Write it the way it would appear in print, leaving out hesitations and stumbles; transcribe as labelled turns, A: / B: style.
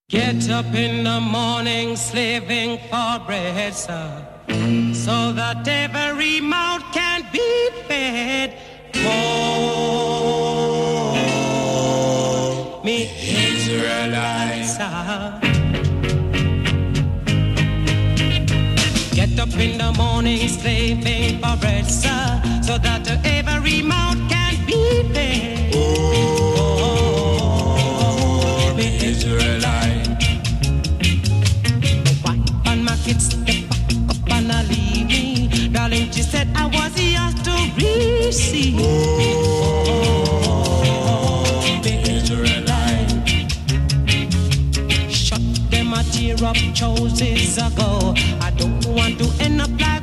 A: Get up in the morning, slaving for bread, sir, so that every mouth can be fed. Oh, me Israelites, get up in the morning, slaving for bread, sir, so that every mouth can be fed. Oh, me Israelites. Kids step up and leave me. Darling, she said I was yours to receive. Oh, the Israelite. Shut them a tear up choices ago. I don't want to end up like